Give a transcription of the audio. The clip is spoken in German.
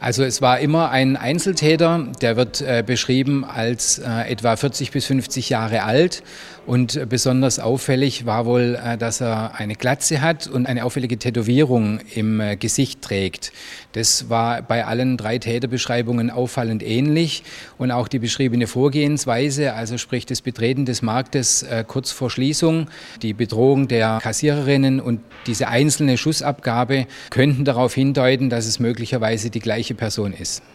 Also es war immer ein Einzeltäter, der wird beschrieben als etwa 40 bis 50 Jahre alt und besonders auffällig war wohl, dass er eine Glatze hat und eine auffällige Tätowierung im Gesicht trägt. Das war bei allen 3 Täterbeschreibungen auffallend ähnlich und auch die beschriebene Vorgehensweise, also sprich das Betreten des Marktes kurz vor Schließung, die Bedrohung der Kassiererinnen und diese einzelne Schussabgabe könnten darauf hindeuten, dass es möglicherweise die gleiche Person ist.